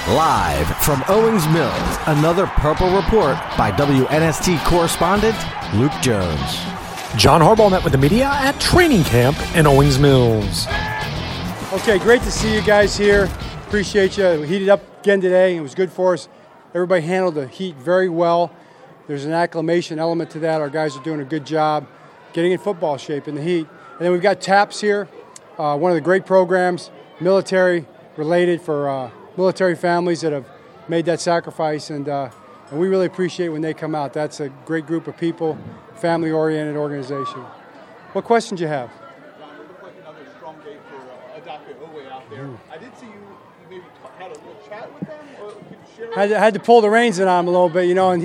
Live from Owings Mills, another Purple Report by WNST correspondent Luke Jones. John Harbaugh met with the media at training camp in Owings Mills. Okay, great to see you guys here. Appreciate you. We heated up again today. It was good for us. Everybody handled the heat very well. There's an acclimation element to that. Our guys are doing a good job getting in football shape in the heat. And then we've got TAPS here, one of the great programs, military-related for military families that have made that sacrifice, and we really appreciate when they come out. That's a great group of people, family-oriented organization. What questions you have? John, it looked like another strong day for Dr. Owe out there. I did see you maybe had a little chat with them, or could you share? Had to pull the reins in on him a little bit, and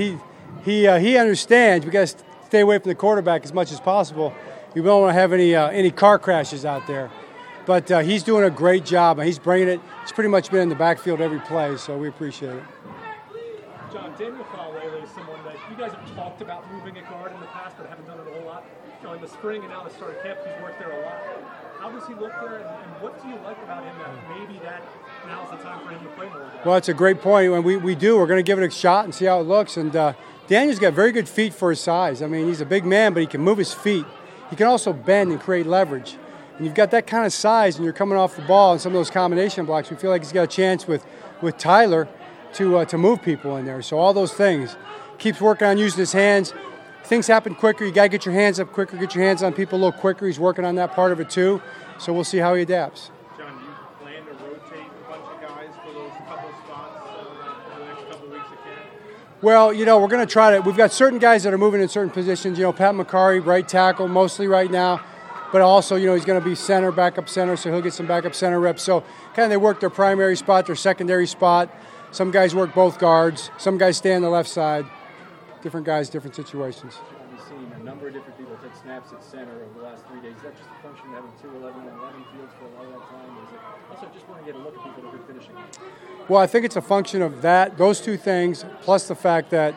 he understands. We got to stay away from the quarterback as much as possible. We don't want to have any car crashes out there. But he's doing a great job, and he's bringing it. He's pretty much been in the backfield every play, so we appreciate it. John, Daniel Faalele is someone that you guys have talked about moving at guard in the past, but haven't done it a whole lot. In the spring and now the start of camp, he's worked there a lot. How does he look there, and what do you like about him that maybe now's the time for him to play more? Well, it's a great point. When we do, we're going to give it a shot and see how it looks. And Daniel's got very good feet for his size. I mean, he's a big man, but he can move his feet. He can also bend and create leverage. And you've got that kind of size, and you're coming off the ball and some of those combination blocks. We feel like he's got a chance with Tyler to move people in there. So all those things. Keeps working on using his hands. Things happen quicker. You got to get your hands up quicker, get your hands on people a little quicker. He's working on that part of it too. So we'll see how he adapts. John, do you plan to rotate a bunch of guys for those couple of spots for the next couple of weeks of camp? Well, we're going to try to. We've got certain guys that are moving in certain positions. Pat McCarry, right tackle, mostly right now. But also, he's going to be center, backup center, so he'll get some backup center reps. So kind of they work their primary spot, their secondary spot. Some guys work both guards. Some guys stay on the left side. Different guys, different situations. We've seen a number of different people take snaps at center over the last 3 days. Is that just a function of having 2-11 and 11 fields for a lot of that time? Or is it also just want to get a look at people that are finishing? Well, I think it's a function of that, those two things, plus the fact that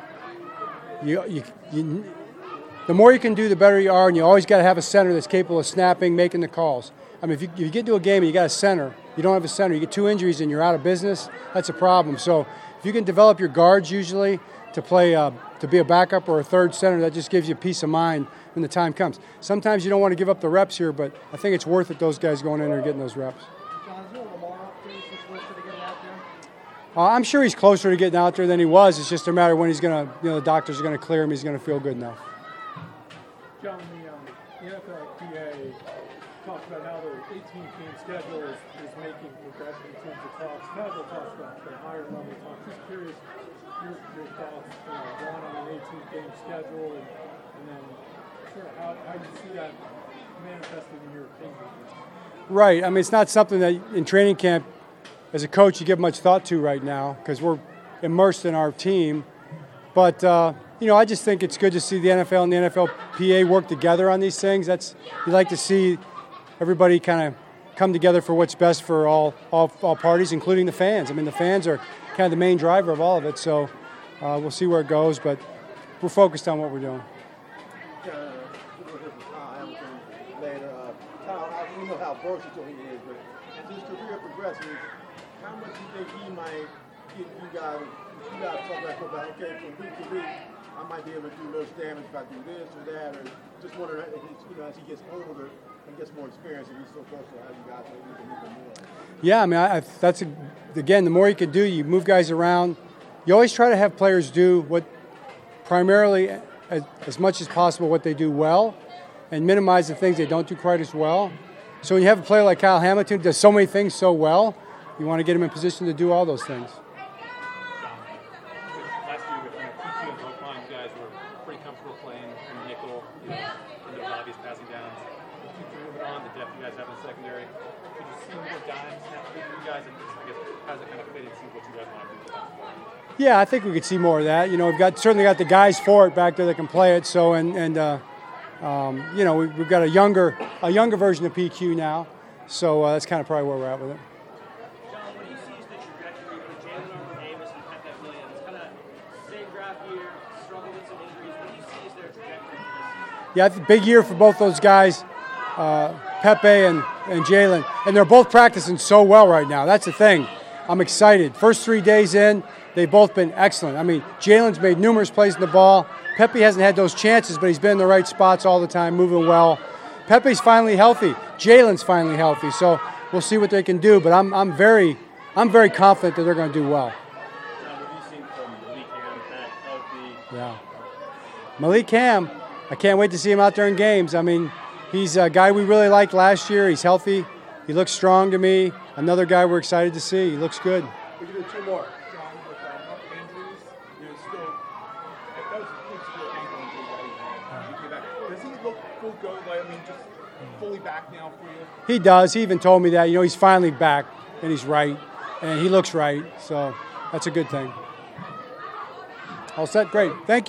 the more you can do, the better you are, and you always got to have a center that's capable of snapping, making the calls. I mean, if you get to a game and you got a center, you don't have a center, you get 2 injuries and you're out of business, that's a problem. So if you can develop your guards usually to play, to be a backup or a third center, that just gives you peace of mind when the time comes. Sometimes you don't want to give up the reps here, but I think it's worth it, those guys going in there and getting those reps. John, is there a Lamar update that's closer to getting out there? I'm sure he's closer to getting out there than he was. It's just a matter of when he's going to, the doctors are going to clear him, he's going to feel good enough. John, the NFLPA talked about how the 18-game schedule is making progression in terms of talks. Casual talks about the higher level talks. Just curious your thoughts, one on an 18-game schedule, and then sort of how you see that manifesting in your opinion. Right. I mean, it's not something that in training camp, as a coach, you give much thought to right now because we're immersed in our team. But I just think it's good to see the NFL and the NFLPA work together on these things. You like to see everybody kind of come together for what's best for all parties, including the fans. I mean, the fans are kind of the main driver of all of it. So we'll see where it goes, but we're focused on what we're doing. Kyle, we know how versatile he is, but as his career progresses, how much do you think he might give you guys talk about, okay, from week to week, I might be able to do less damage if I do this or that, or just wondering, as he gets older and gets more experience, and he's so close to how you guys are even more. Yeah, I mean, again, the more you can do, you move guys around. You always try to have players do what primarily, as much as possible, what they do well, and minimize the things they don't do quite as well. So when you have a player like Kyle Hamilton who does so many things so well, you want to get him in position to do all those things. Last year with PQ and Oakland, you guys were pretty comfortable playing in nickel, in those obvious passing downs. Keep moving on, the depth you guys have in the secondary. Could you see more dimes happen for you guys, and I guess how does it kind of fit into what you guys want to do? Yeah, I think we could see more of that. We've certainly got the guys for it back there that can play it. So we've got a younger version of PQ now. So that's kind of probably where we're at with it. John, what do you see as the trajectory for Jalen over Amos and Pepe Williams? Kind of same draft year, struggled with some injuries. What do you see as their trajectory for this season? Yeah, it's a big year for both those guys, Pepe and Jalen. And they're both practicing so well right now. That's the thing. I'm excited. First 3 days in, they've both been excellent. I mean, Jalen's made numerous plays in the ball. Pepe hasn't had those chances, but he's been in the right spots all the time, moving well. Pepe's finally healthy. Jalen's finally healthy. So we'll see what they can do. But I'm very confident that they're going to do well. John, what have you seen from Malik Cam, back healthy? Yeah. Malik Cam, I can't wait to see him out there in games. I mean, he's a guy we really liked last year. He's healthy. He looks strong to me. Another guy we're excited to see. He looks good. We can do 2 more. John, with injuries, still, that was a big still ankle injury that he had. Does he look full go? Like, I mean, just fully back now for you? He does. He even told me that. He's finally back, and he's right, and he looks right. So that's a good thing. All set. Great. Thank you.